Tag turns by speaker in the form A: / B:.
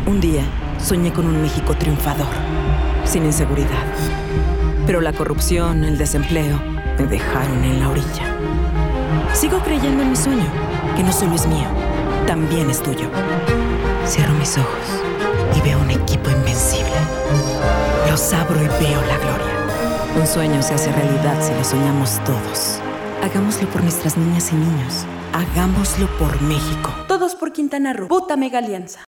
A: Un día soñé con un México triunfador, sin inseguridad. Pero la corrupción, el desempleo, me dejaron en la orilla. Sigo creyendo en mi sueño, que no solo es mío, también es tuyo. Cierro mis ojos y veo un equipo invencible. Los abro y veo la gloria. Un sueño se hace realidad si lo soñamos todos. Hagámoslo por nuestras niñas y niños. Hagámoslo por México.
B: Todos por Quintana Roo. Puta mega alianza.